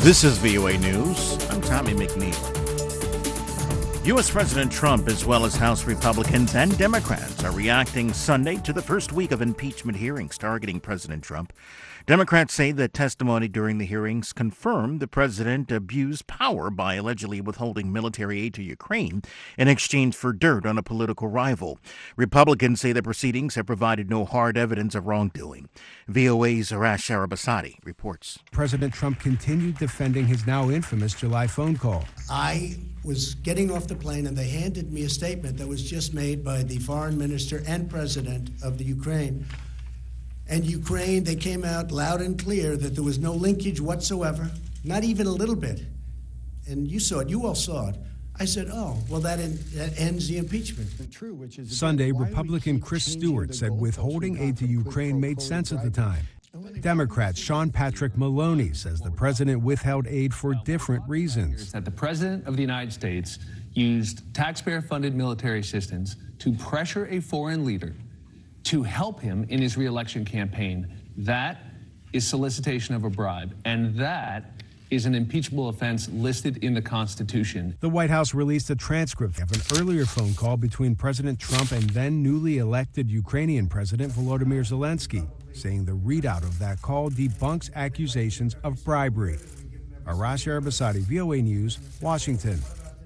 This is VOA News. I'm Tommy McNeil. U.S. President Trump, as well as House Republicans and Democrats, are reacting Sunday to the first week of impeachment hearings targeting President Trump. Democrats say that testimony during the hearings confirmed the president abused power by allegedly withholding military aid to Ukraine in exchange for dirt on a political rival. Republicans say the proceedings have provided no hard evidence of wrongdoing. VOA's Arash Arabasadi reports. President Trump continued defending his now infamous July phone call. I was getting off the plane and they handed me a statement that was just made by the foreign minister and president of the Ukraine. And Ukraine, they came out loud and clear that there was no linkage whatsoever, not even a little bit. And you saw it, you all saw it. I said, oh, well, that ends the impeachment. Sunday, Republican Chris Stewart said withholding aid to Ukraine made sense at the time. Democrat Sean Patrick Maloney says the president withheld aid for different reasons. That the president of the United States used taxpayer-funded military assistance to pressure a foreign leader to help him in his re-election campaign. That is solicitation of a bribe, and that is an impeachable offense listed in the Constitution. The White House released a transcript of an earlier phone call between President Trump and then newly elected Ukrainian President Volodymyr Zelensky, saying the readout of that call debunks accusations of bribery. Arash Arabasadi, VOA News, Washington.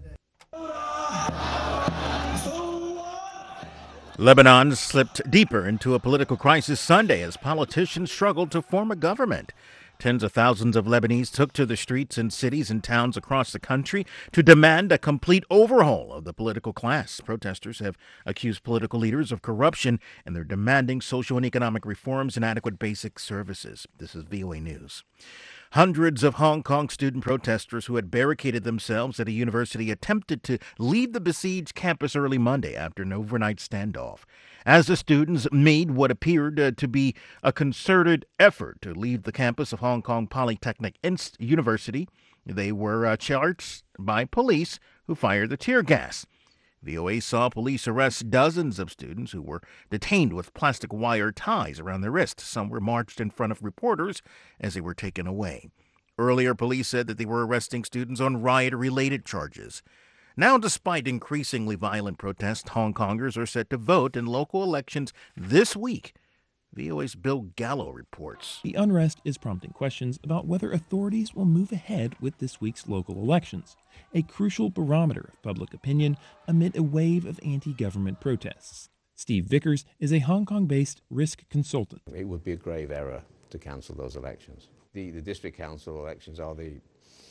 Lebanon slipped deeper into a political crisis Sunday as politicians struggled to form a government. Tens of thousands of Lebanese took to the streets in cities and towns across the country to demand a complete overhaul of the political class. Protesters have accused political leaders of corruption, and they're demanding social and economic reforms and adequate basic services. This is VOA News. Hundreds of Hong Kong student protesters who had barricaded themselves at a university attempted to leave the besieged campus early Monday after an overnight standoff. As the students made what appeared to be a concerted effort to leave the campus of Hong Kong Polytechnic University, they were charged by police who fired the tear gas. VOA saw police arrest dozens of students who were detained with plastic wire ties around their wrists. Some were marched in front of reporters as they were taken away. Earlier, police said that they were arresting students on riot-related charges. Now, despite increasingly violent protests, Hong Kongers are set to vote in local elections this week. VOA's Bill Gallo reports. The unrest is prompting questions about whether authorities will move ahead with this week's local elections, a crucial barometer of public opinion amid a wave of anti-government protests. Steve Vickers is a Hong Kong-based risk consultant. It would be a grave error to cancel those elections. The district council elections are the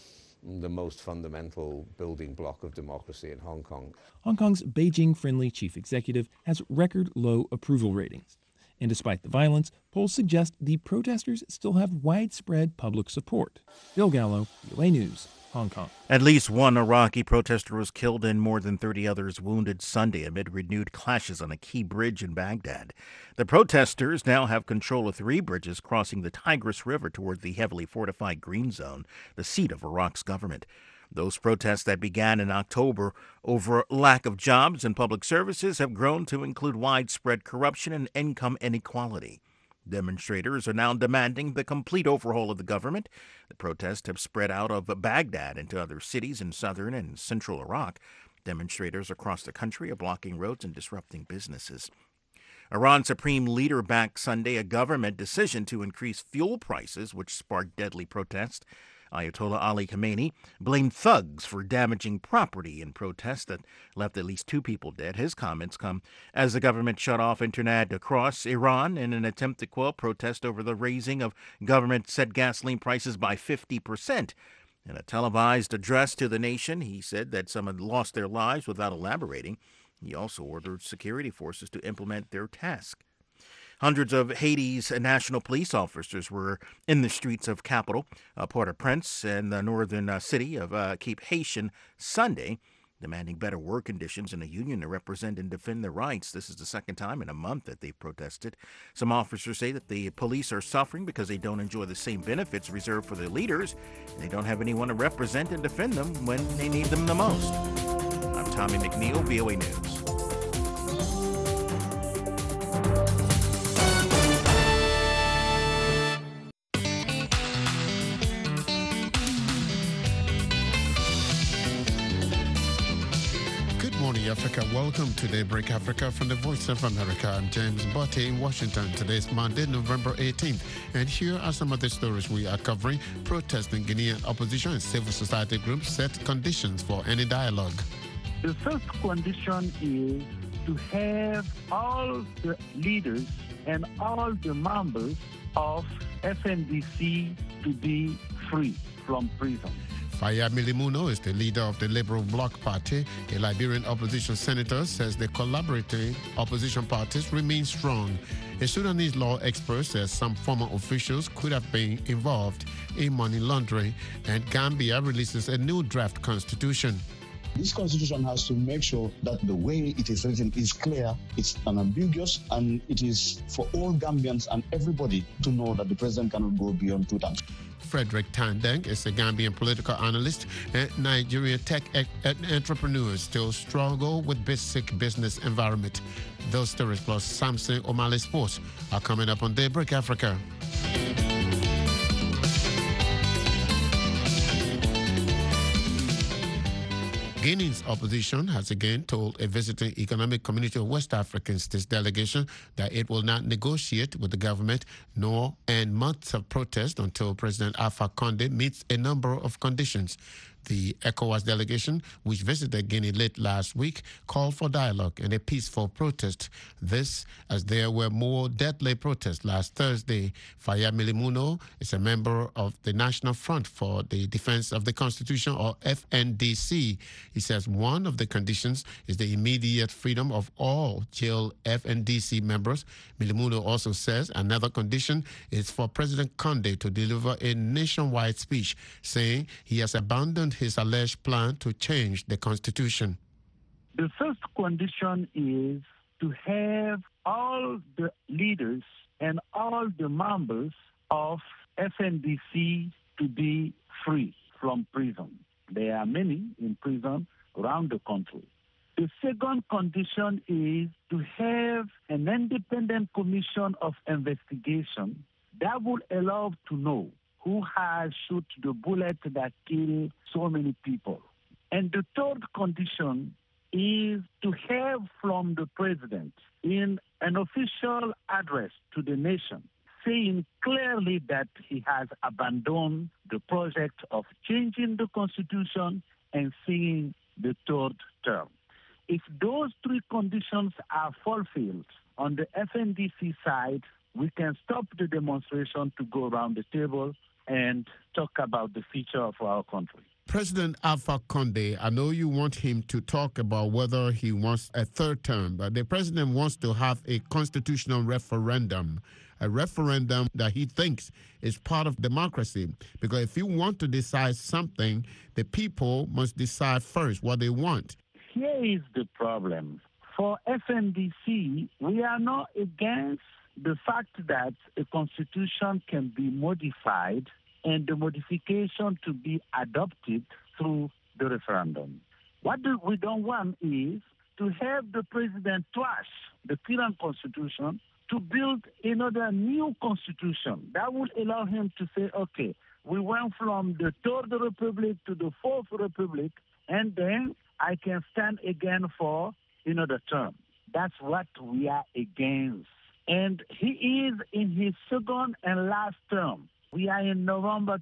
most fundamental building block of democracy in Hong Kong. Hong Kong's Beijing-friendly chief executive has record low approval ratings. And despite the violence, polls suggest the protesters still have widespread public support. Bill Gallo, VOA News, Hong Kong. At least one Iraqi protester was killed and more than 30 others wounded Sunday amid renewed clashes on a key bridge in Baghdad. The protesters now have control of 3 bridges crossing the Tigris River toward the heavily fortified Green Zone, the seat of Iraq's government. Those protests that began in October over lack of jobs and public services have grown to include widespread corruption and income inequality. Demonstrators are now demanding the complete overhaul of the government. The protests have spread out of Baghdad into other cities in southern and central Iraq. Demonstrators across the country are blocking roads and disrupting businesses. Iran's supreme leader backed Sunday a government decision to increase fuel prices, which sparked deadly protests. Ayatollah Ali Khamenei blamed thugs for damaging property in protests that left at least 2 people dead. His comments come as the government shut off internet across Iran in an attempt to quell protest over the raising of government-set gasoline prices by 50%. In a televised address to the nation, he said that some had lost their lives without elaborating. He also ordered security forces to implement their task. Hundreds of Haiti's national police officers were in the streets of capital Port-au-Prince and the northern city of Cape Haitian Sunday, demanding better work conditions and a union to represent and defend their rights. This is the second time in a month that they've protested. Some officers say that the police are suffering because they don't enjoy the same benefits reserved for their leaders, and they don't have anyone to represent and defend them when they need them the most. I'm Tommy McNeil, VOA News. Hi, Africa. Welcome to Daybreak Africa from the Voice of America. I'm James Botte in Washington. Today's Monday, November 18th. And here are some of the stories we are covering. Protests in Guinean opposition and civil society groups set conditions for any dialogue. The first condition is to have all the leaders and all the members of FNDC to be free from prison. Faya Milimuno is the leader of the Liberal Bloc Party. A Liberian opposition senator says the collaborating opposition parties remain strong. A Sudanese law expert says some former officials could have been involved in money laundering. And Gambia releases a new draft constitution. This constitution has to make sure that the way it is written is clear, it's unambiguous, and it is for all Gambians and everybody to know that the president cannot go beyond 2 terms. Frederick Tandeng is a Gambian political analyst, and Nigerian tech entrepreneurs still struggle with basic business environment. Those stories plus Samson O'Malley Sports are coming up on Daybreak Africa. Guinea's opposition has again told a visiting Economic Community of West African States delegation that it will not negotiate with the government nor end months of protest until President Alpha Condé meets a number of conditions. The ECOWAS delegation, which visited Guinea late last week, called for dialogue and a peaceful protest. This, as there were more deadly protests last Thursday. Faya Milimuno is a member of the National Front for the Defense of the Constitution, or FNDC. He says one of the conditions is the immediate freedom of all jailed FNDC members. Milimuno also says another condition is for President Condé to deliver a nationwide speech, saying he has abandoned his alleged plan to change the constitution. The first condition is to have all the leaders and all the members of FNDC to be free from prison. There are many in prison around the country. The second condition is to have an independent commission of investigation that will allow to know who has shot the bullet that killed so many people. And the third condition is to have from the president in an official address to the nation saying clearly that he has abandoned the project of changing the constitution and seeing the third term. If those three conditions are fulfilled on the FNDC side, we can stop the demonstration to go around the table and talk about the future of our country. President Alpha Condé, I know you want him to talk about whether he wants a third term, but the president wants to have a constitutional referendum, a referendum that he thinks is part of democracy. Because if you want to decide something, the people must decide first what they want. Here is the problem. For FNDC, we are not against the fact that a constitution can be modified and the modification to be adopted through the referendum. What we don't want is to have the president trash the current constitution to build another new constitution that would allow him to say, okay, we went from the Third Republic to the Fourth Republic, and then I can stand again for another term. That's what we are against. And he is in his second and last term. We are in November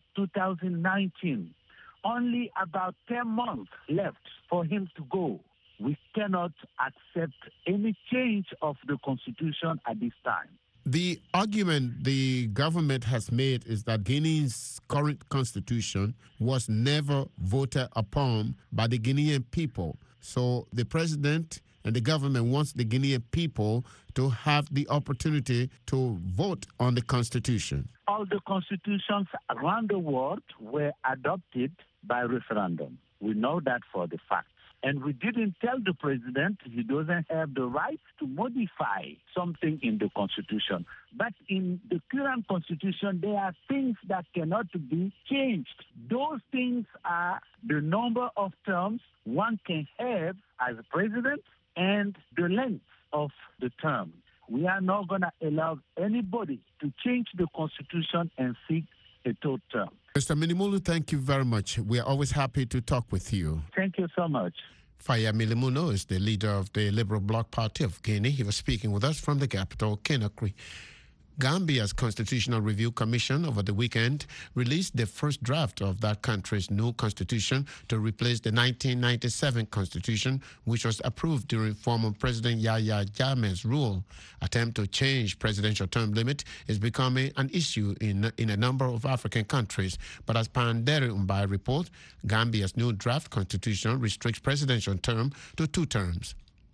2019. Only about 10 months left for him to go. We cannot accept any change of the Constitution at this time. The argument the government has made is that Guinea's current constitution was never voted upon by the Guinean people. So the president and the government wants the Guinean people to have the opportunity to vote on the constitution. All the constitutions around the world were adopted by referendum. We know that for the fact. And we didn't tell the president he doesn't have the right to modify something in the constitution. But in the current constitution, there are things that cannot be changed. Those things are the number of terms one can have as president and the length of the term. We are not going to allow anybody to change the constitution and seek a third term. Mr. Minimulu, thank you very much. We are always happy to talk with you. Thank you so much. Faya Milimuno is the leader of the Liberal Bloc Party of Guinea. He was speaking with us from the capital, Conakry. Gambia's Constitutional Review Commission over the weekend released the first draft of that country's new constitution to replace the 1997 constitution, which was approved during former President Yahya Jammeh's rule. Attempt to change presidential term limit is becoming an issue in a number of African countries. But as Panderi Umbai reports, Gambia's new draft constitution restricts presidential term to 2 terms.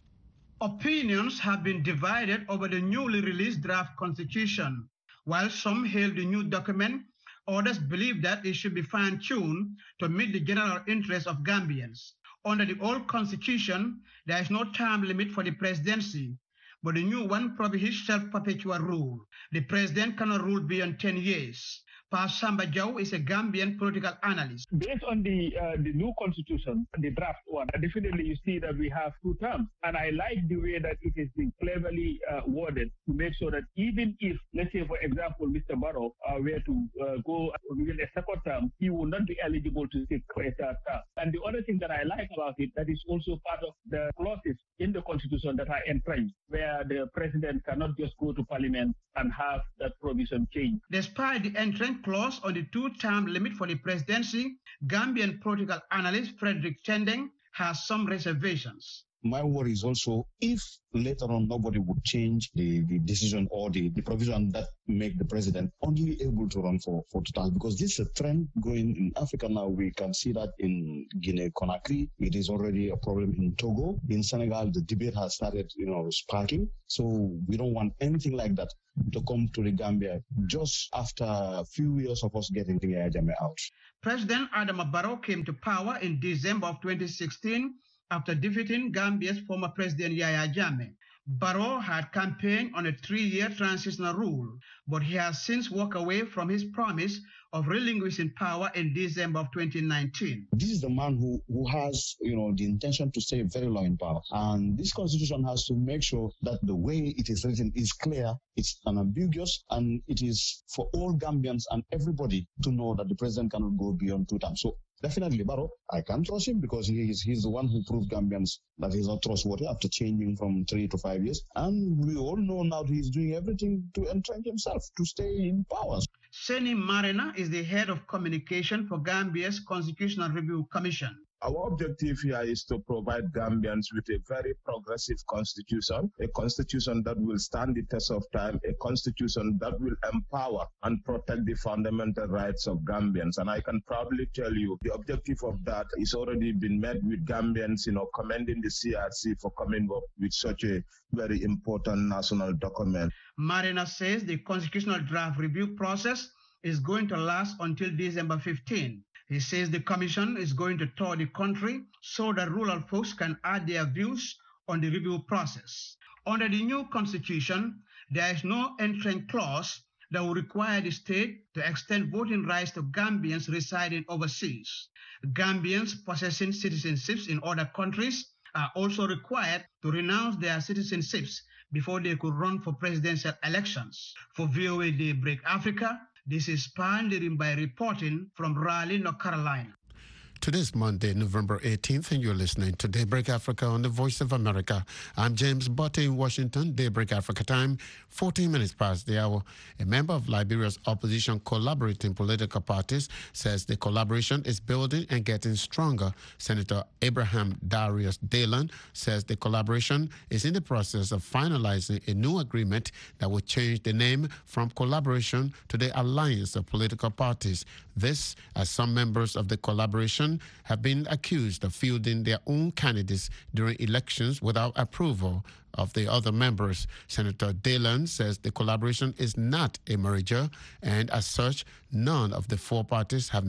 Opinions have been divided over the newly released draft constitution. While some hail the new document, others believe that it should be fine-tuned to meet the general interest of Gambians. Under the old constitution, there is no term limit for the presidency, but the new one prohibits self-perpetual rule. The president cannot rule beyond 10 years. Pa Samba Jaw is a Gambian political analyst. Based on the new constitution, the draft one, definitely you see that we have 2 terms. And I like the way that it is being cleverly worded to make sure that even if, let's say, for example, Mr. Barrow were to go within a second term, he will not be eligible to take a 3rd term. And the other thing that I like about it, that is also part of the clauses in the constitution that are entrenched, where the president cannot just go to parliament and have that provision changed. Despite the entrenched clause on the 2-term limit for the presidency, Gambian political analyst Frederick Tendeng has some reservations. My worry is also if later on nobody would change the decision or the provision that make the president only able to run for 2 terms, because this is a trend going in Africa now. We can see that in Guinea-Conakry. It is already a problem in Togo. In Senegal, the debate has started, sparking. So we don't want anything like that to come to the Gambia just after a few years of us getting Yahya Jammeh out. President Adama Barrow came to power in December of 2016 after defeating Gambia's former president Yahya Jammeh. Barrow had campaigned on a 3-year transitional rule, but he has since walked away from his promise of relinquishing power in December of 2019. This is the man who has, the intention to stay very long in power. And this constitution has to make sure that the way it is written is clear, it's unambiguous, and it is for all Gambians and everybody to know that the president cannot go beyond 2 terms. So definitely Barrow, I can trust him because he's the one who proved Gambians that he's not trustworthy after changing from 3 to 5 years. And we all know now he's doing everything to entrench himself, to stay in power. Seni Marina is the head of communication for Gambia's Constitutional Review Commission. Our objective here is to provide Gambians with a very progressive constitution, a constitution that will stand the test of time, a constitution that will empower and protect the fundamental rights of Gambians. And I can proudly tell you the objective of that is already been met with Gambians, commending the CRC for coming up with such a very important national document. Marina says the constitutional draft review process is going to last until December 15. He says the commission is going to tour the country so that rural folks can add their views on the review process. Under the new constitution, there is no entrenched clause that will require the state to extend voting rights to Gambians residing overseas. Gambians possessing citizenships in other countries are also required to renounce their citizenships before they could run for presidential elections. For VOA Daybreak Africa, this is Panderi Umbai reporting from Raleigh, North Carolina. Today's Monday, November 18th, and you're listening to Daybreak Africa on the Voice of America. I'm James Botte in Washington. Daybreak Africa time, 14 minutes past the hour. A member of Liberia's opposition collaborating political parties says the collaboration is building and getting stronger. Senator Abraham Darius Daylan says the collaboration is in the process of finalizing a new agreement that will change the name from collaboration to the Alliance of Political Parties. This, as some members of the collaboration have been accused of fielding their own candidates during elections without approval of the other members. Senator Daylan says the collaboration is not a merger, and as such, none of the 4 parties have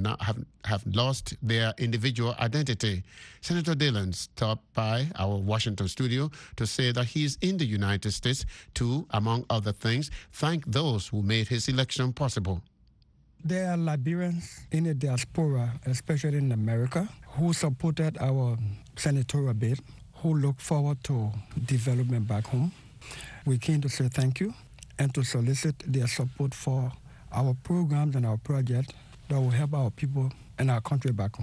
lost their individual identity. Senator Daylan stopped by our Washington studio to say that he is in the United States to, among other things, thank those who made his election possible. There are Liberians in the diaspora, especially in America, who supported our senatorial bid, who look forward to development back home. We came to say thank you and to solicit their support for our programs and our project that will help our people and our country back home.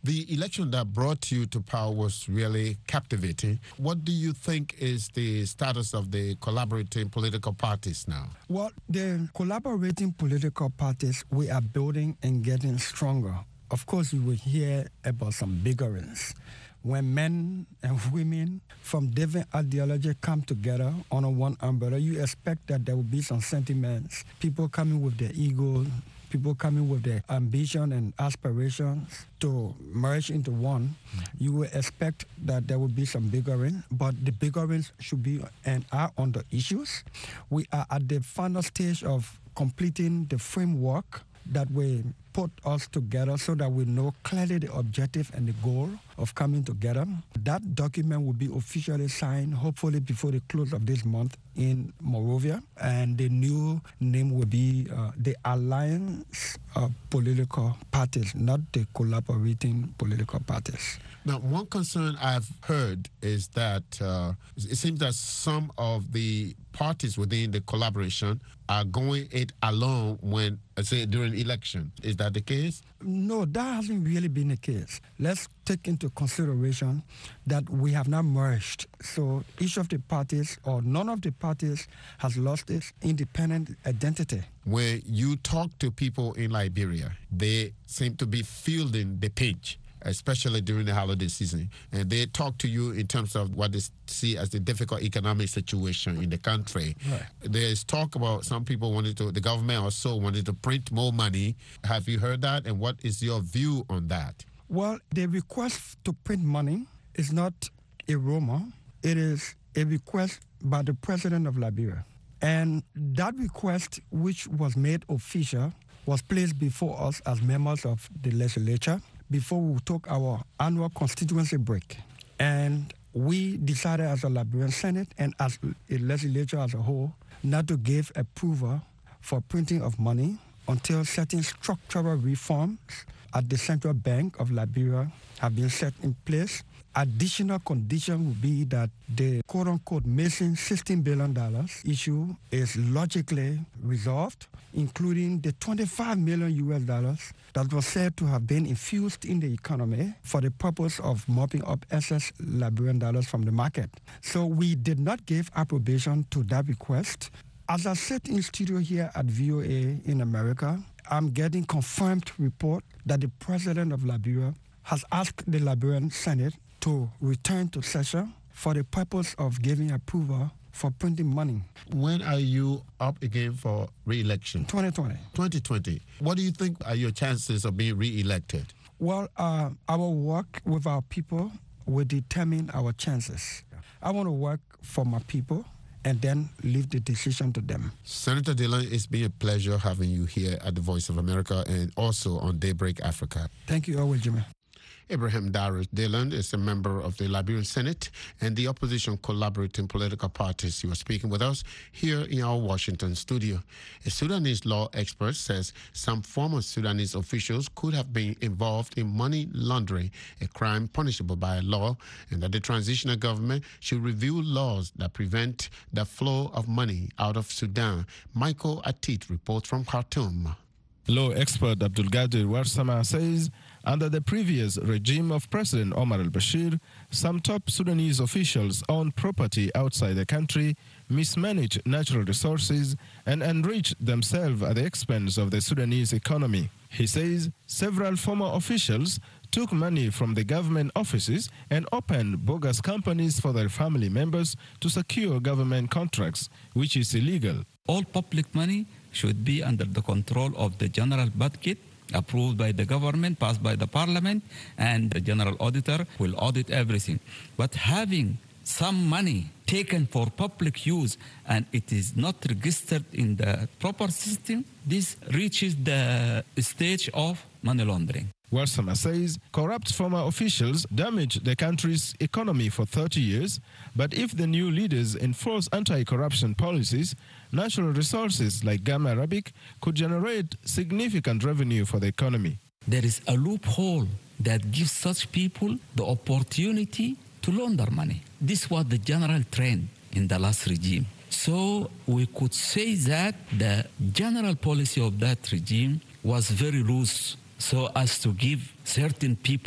The election that brought you to power was really captivating. What do you think is the status of the collaborating political parties now? Well, the collaborating political parties, we are building and getting stronger. Of course, you will hear about some biggerings. When men and women from different ideologies come together under one umbrella, you expect that there will be some sentiments, people coming with their ego, people coming with their ambition and aspirations to merge into one. You will expect that there will be some bickering, but the bickerings should be and are on the issues. We are at the final stage of completing the framework that will put us together so that we know clearly the objective and the goal of coming together. That document will be officially signed, hopefully before the close of this month in Monrovia. And the new name will be the Alliance of Political Parties, not the Collaborating Political Parties. Now, one concern I've heard is that it seems that some of the parties within the collaboration are going it alone when, say, during election. Is that the case? No, that hasn't really been the case. Let's take into consideration that we have not merged. So each of the parties or none of the parties has lost its independent identity. When you talk to people in Liberia, they seem to be fielding the pitch, especially during the holiday season. And they talk to you in terms of what they see as the difficult economic situation in the country. Right. There's talk about some people the government also wanted to print more money. Have you heard that? And what is your view on that? Well, the request to print money is not a rumor. It is a request by the president of Liberia. And that request, which was made official, was placed before us as members of the legislature before we took our annual constituency break. And we decided as a Liberian Senate and as a legislature as a whole not to give approval for printing of money until certain structural reforms at the Central Bank of Liberia have been set in place. Additional condition would be that the quote-unquote missing $16 billion issue is logically resolved, including the $25 million that was said to have been infused in the economy for the purpose of mopping up excess Liberian dollars from the market. So we did not give approbation to that request. As I sit in studio here at VOA in America, I'm getting confirmed report that the president of Liberia has asked the Liberian Senate to return to session for the purpose of giving approval for printing money. When are you up again for re-election? 2020. 2020. What do you think are your chances of being re-elected? Well, our work with our people will determine our chances. I want to work for my people and then leave the decision to them. Senator Dillon, it's been a pleasure having you here at the Voice of America and also on Daybreak Africa. Thank you always, Jimmy. Abraham Darius Dillon is a member of the Liberian Senate and the opposition collaborating political parties. He was speaking with us here in our Washington studio. A Sudanese law expert says some former Sudanese officials could have been involved in money laundering, a crime punishable by law, and that the transitional government should review laws that prevent the flow of money out of Sudan. Michael Atit reports from Khartoum. Law expert Abdulgadir Warsama says under the previous regime of President Omar al-Bashir, some top Sudanese officials owned property outside the country, mismanaged natural resources, and enriched themselves at the expense of the Sudanese economy. He says several former officials took money from the government offices and opened bogus companies for their family members to secure government contracts, which is illegal. All public money should be under the control of the general budget, approved by the government, passed by the parliament, and the general auditor will audit everything. But having some money taken for public use and it is not registered in the proper system, this reaches the stage of money laundering. Warsama says corrupt former officials damaged the country's economy for 30 years, but if the new leaders enforce anti-corruption policies, natural resources like Gam Arabic could generate significant revenue for the economy. There is a loophole that gives such people the opportunity to launder money. This was the general trend in the last regime. So we could say that the general policy of that regime was very loose, so as to give certain people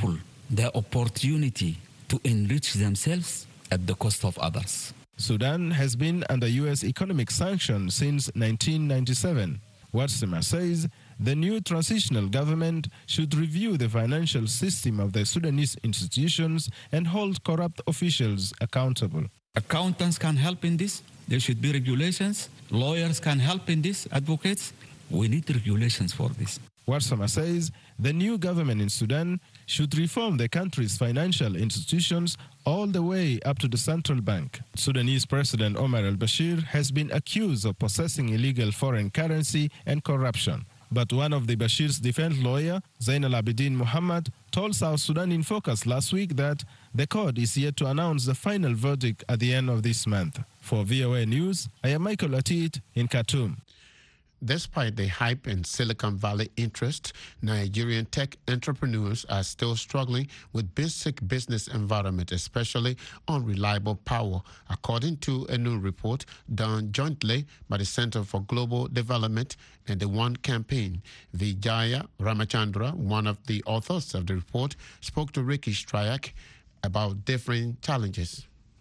the opportunity to enrich themselves at the cost of others. Sudan has been under U.S. economic sanctions since 1997. Warsima says the new transitional government should review the financial system of the Sudanese institutions and hold corrupt officials accountable. Accountants can help in this. There should be regulations. Lawyers can help in this. Advocates. We need regulations for this. Warsama says the new government in Sudan should reform the country's financial institutions all the way up to the central bank. Sudanese President Omar al-Bashir has been accused of possessing illegal foreign currency and corruption. But one of the Bashir's defense lawyer, Zain al-Abidin Muhammad, told South Sudan in Focus last week that the court is yet to announce the final verdict at the end of this month. For VOA News, I am Michael Atit in Khartoum. Despite the hype and Silicon Valley interest, Nigerian tech entrepreneurs are still struggling with basic business environment, especially on reliable power, according to a new report done jointly by the Center for Global Development and the One Campaign. Vijaya Ramachandra, one of the authors of the report, spoke to Ricky Strayak about different challenges.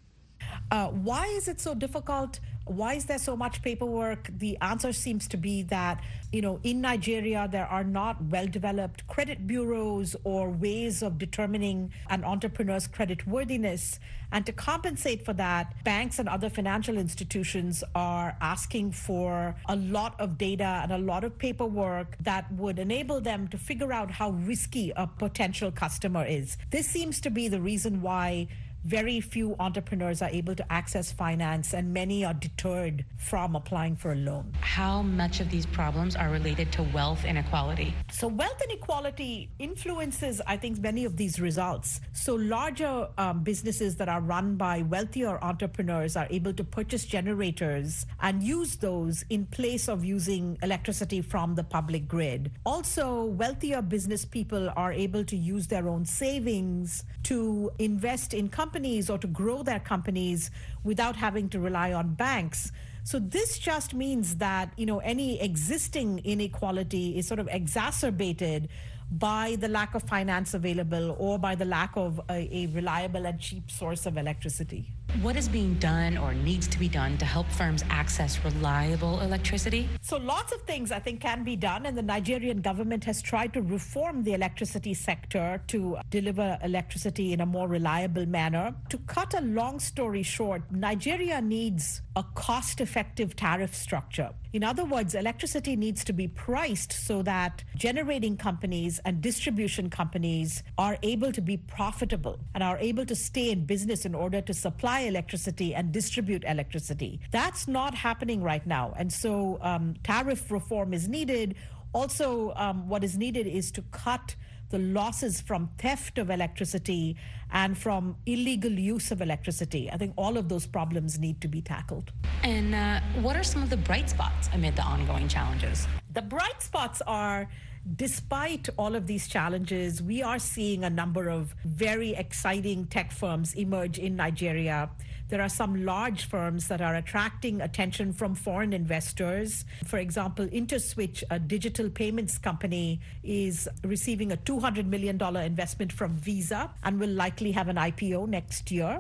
Why is it so difficult? Why is there so much paperwork? The answer seems to be that, in Nigeria, there are not well-developed credit bureaus or ways of determining an entrepreneur's creditworthiness. And to compensate for that, banks and other financial institutions are asking for a lot of data and a lot of paperwork that would enable them to figure out how risky a potential customer is. This seems to be the reason why very few entrepreneurs are able to access finance, and many are deterred from applying for a loan. How much of these problems are related to wealth inequality? So wealth inequality influences, I think, many of these results. So larger businesses that are run by wealthier entrepreneurs are able to purchase generators and use those in place of using electricity from the public grid. Also, wealthier business people are able to use their own savings to invest in companies or to grow their companies without having to rely on banks. So this just means that, any existing inequality is sort of exacerbated by the lack of finance available or by the lack of a reliable and cheap source of electricity. What is being done or needs to be done to help firms access reliable electricity? So lots of things, I think, can be done, and the Nigerian government has tried to reform the electricity sector to deliver electricity in a more reliable manner. To cut a long story short, Nigeria needs a cost-effective tariff structure. In other words, electricity needs to be priced so that generating companies and distribution companies are able to be profitable and are able to stay in business in order to supply electricity and distribute electricity. That's not happening right now. And so tariff reform is needed. Also, what is needed is to cut the losses from theft of electricity and from illegal use of electricity. I think all of those problems need to be tackled. And what are some of the bright spots amid the ongoing challenges? The bright spots are, despite all of these challenges, we are seeing a number of very exciting tech firms emerge in Nigeria. There are some large firms that are attracting attention from foreign investors. For example, InterSwitch, a digital payments company, is receiving a $200 million investment from Visa and will likely have an IPO next year.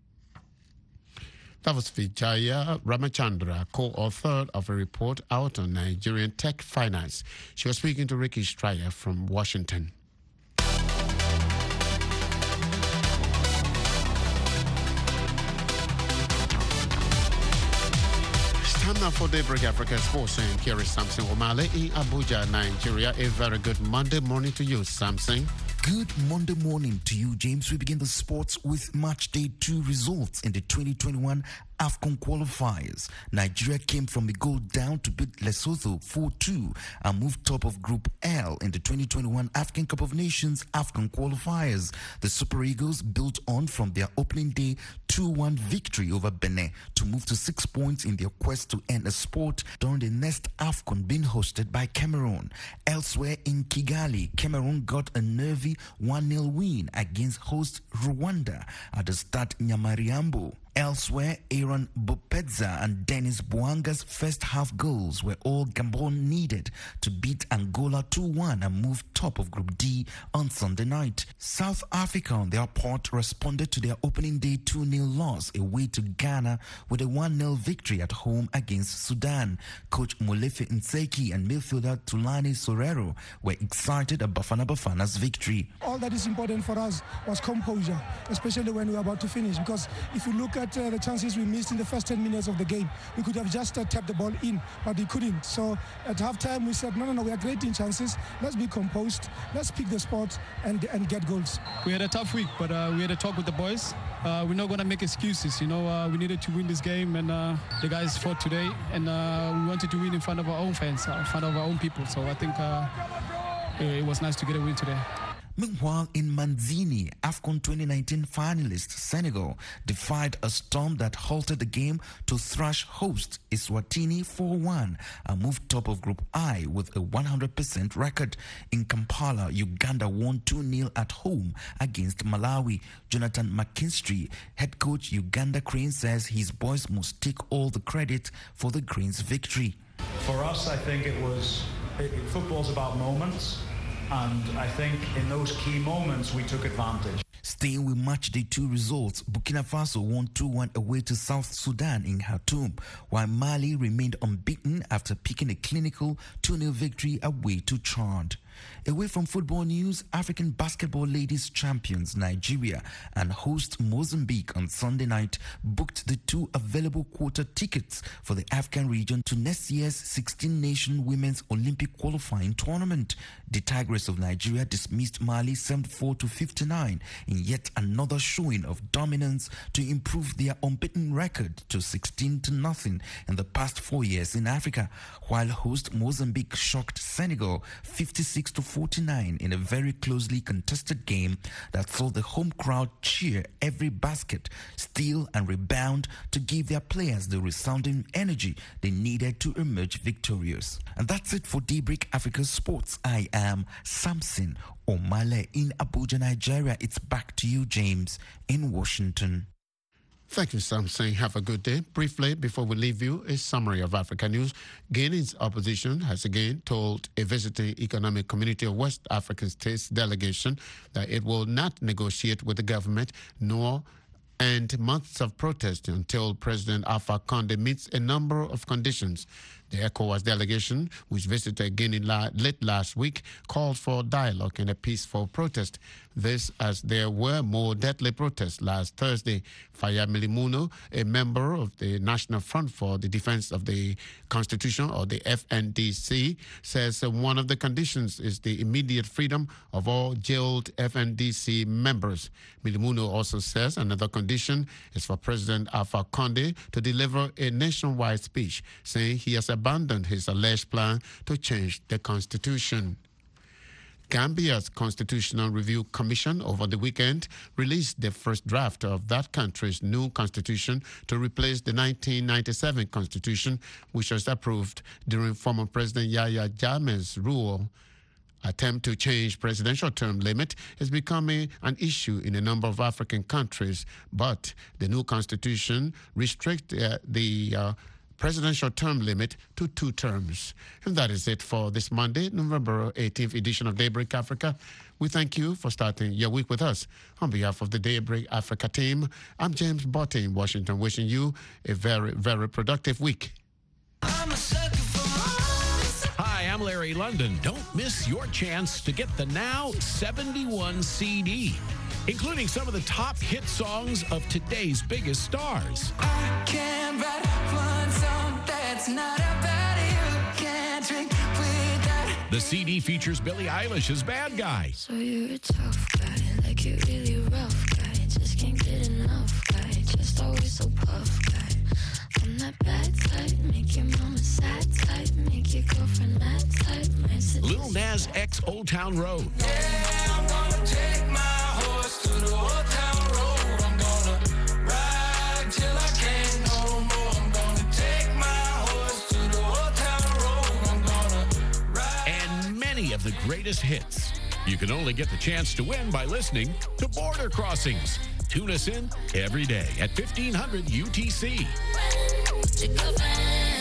That was Vijaya Ramachandra, co-author of a report out on Nigerian tech finance. She was speaking to Ricky Strayer from Washington. Time now for Daybreak Africa Sports, and here is Samson Omale in Abuja, Nigeria. A very good Monday morning to you, Samson. Good Monday morning to you, James. We begin the sports with match day 2 results in the 2021 AFCON qualifiers. Nigeria came from a goal down to beat Lesotho 4-2 and moved top of Group L in the 2021 African Cup of Nations AFCON qualifiers. The Super Eagles built on from their opening day 2-1 victory over Benin to move to 6 points in their quest to end a sport during the next AFCON being hosted by Cameroon. Elsewhere in Kigali, Cameroon got a nervy 1-0 win against host Rwanda at the Stade Nyamariambo. Elsewhere, Aaron Bopedza and Dennis Bwanga's first half goals were all Gabon needed to beat Angola 2-1 and move top of Group D on Sunday night. South Africa, on their part, responded to their opening day 2-0 loss away to Ghana with a 1-0 victory at home against Sudan. Coach Molefe Nseki and midfielder Tulani Sorero were excited at Bafana Bafana's victory. All that is important for us was composure, especially when we were about to finish, because if you look at the chances we missed in the first 10 minutes of the game, we could have just tapped the ball in, but we couldn't. So at halftime we said, no, we are creating chances, let's be composed, let's pick the spot and get goals. We had a tough week, but we had a talk with the boys. We're not going to make excuses, we needed to win this game, and the guys fought today, and we wanted to win in front of our own fans, in front of our own people. So I think it was nice to get a win today. Meanwhile, in Manzini, AFCON 2019 finalists Senegal defied a storm that halted the game to thrash host Eswatini 4-1 and moved top of Group I with a 100% record. In Kampala, Uganda won 2-0 at home against Malawi. Jonathan McKinstry, head coach Uganda Cranes, says his boys must take all the credit for the Cranes' victory. For us, I think football's about moments. And I think in those key moments, we took advantage. Staying with matchday 2 results, Burkina Faso won 2-1 away to South Sudan in Khartoum, while Mali remained unbeaten after picking a clinical 2-0 victory away to Chad. Away from football news, African basketball ladies champions Nigeria and host Mozambique on Sunday night booked the 2 available quarter tickets for the African region to next year's 16-nation Women's Olympic qualifying tournament. The Tigress of Nigeria dismissed Mali 74-59 in yet another showing of dominance to improve their unbeaten record to 16-0 in the past 4 years in Africa, while host Mozambique shocked Senegal 56-49 in a very closely contested game that saw the home crowd cheer every basket, steal and rebound to give their players the resounding energy they needed to emerge victorious. And that's it for Daybreak Africa Sports. I am Samson Omale in Abuja, Nigeria. It's back to you, James, in Washington. Thank you, Samson. Have a good day. Briefly, before we leave you, a summary of Africa news. Guinea's opposition has again told a visiting Economic Community of West African States delegation that it will not negotiate with the government nor end months of protest until President Alpha Condé meets a number of conditions. The ECOWAS delegation, which visited Guinea late last week, called for dialogue and a peaceful protest. This as there were more deadly protests last Thursday. Faya Milimuno, a member of the National Front for the Defense of the Constitution, or the FNDC, says one of the conditions is the immediate freedom of all jailed FNDC members. Milimuno also says another condition is for President Alpha Condé to deliver a nationwide speech, saying he has abandoned his alleged plan to change the constitution. Gambia's Constitutional Review Commission over the weekend released the first draft of that country's new constitution to replace the 1997 constitution, which was approved during former President Yahya Jammeh's rule. Attempt to change presidential term limit is becoming an issue in a number of African countries, but the new constitution restricts the presidential term limit to 2 terms. And that is it for this Monday, November 18th edition of Daybreak Africa. We thank you for starting your week with us. On behalf of the Daybreak Africa team, I'm James Botte in Washington, wishing you a very, very productive week. Hi, I'm Larry London. Don't miss your chance to get the Now 71 CD, including some of the top hit songs of today's biggest stars. I can't write one song that's not about you. Can't drink without. The CD features Billie Eilish as Bad Guy. So you're a tough guy, like you're really rough guy. Just can't get enough guy, just always so puff guy. I'm that bad type, make your mama sad type, make your girlfriend mad type. Lil Nas X Old Town Road. Yeah, I'm gonna take my horse to the Old Town Road. I'm gonna ride till I can't no more. I'm gonna take my horse to the Old Town Road. I'm gonna ride. And many of the greatest hits. You can only get the chance to win by listening to Border Crossings. Tune us in every day at 1500 UTC.